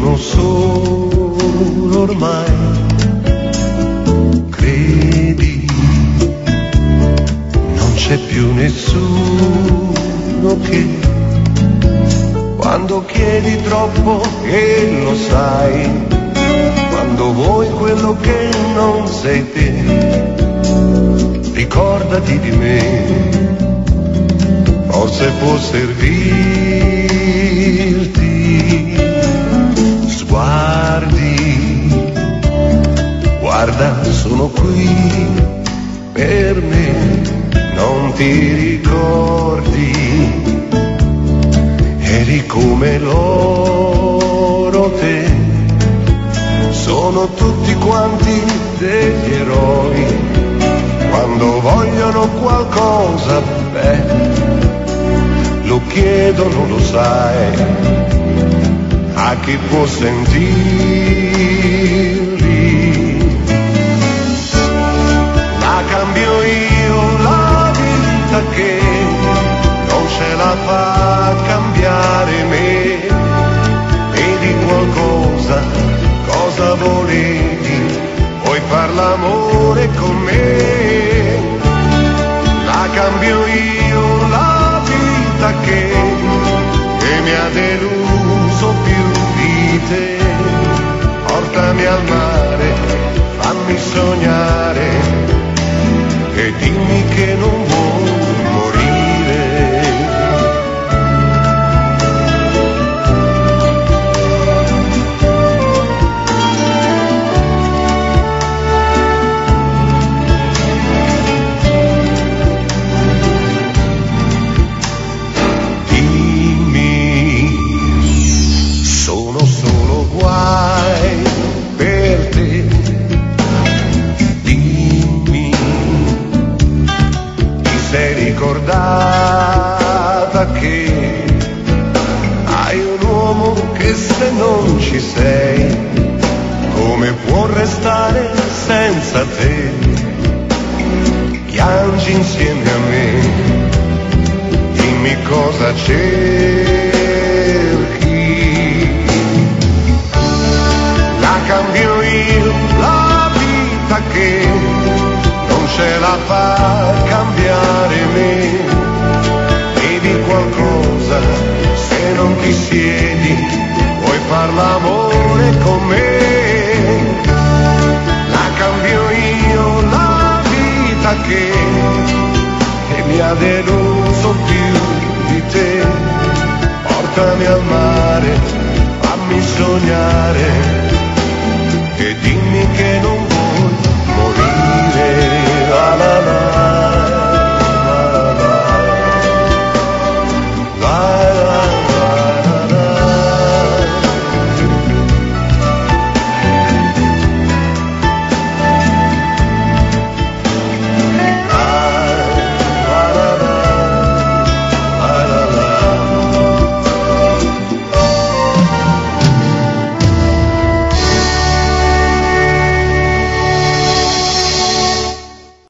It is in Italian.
uno solo ormai, credi, non c'è più nessuno che quando chiedi troppo e lo sai, quando vuoi quello che non sei te, ricordati di me, forse può servirti. Sguardi, guarda, sono qui per me, non ti ricordi, eri come loro te, sono tutti quanti degli eroi, quando vogliono qualcosa, beh, lo chiedono, lo sai, a chi può sentirli. La cambio io la vita che non ce la fa cambiare me, vedi qualcosa, cosa volevi, vuoi far l'amore con me? La cambio io la vita che mi ha deluso più di te, portami al mare, fammi sognare e dimmi che non vuoi morire. Ricordata che hai un uomo che se non ci sei, come può restare senza te? Piangi insieme a me, dimmi cosa cerchi. La cambio io la vita che non ce la fa cambiare me, vedi qualcosa, se non ti siedi, vuoi far l'amore con me? La cambio io la vita che mi ha deluso più di te, portami al mare, fammi sognare e dimmi che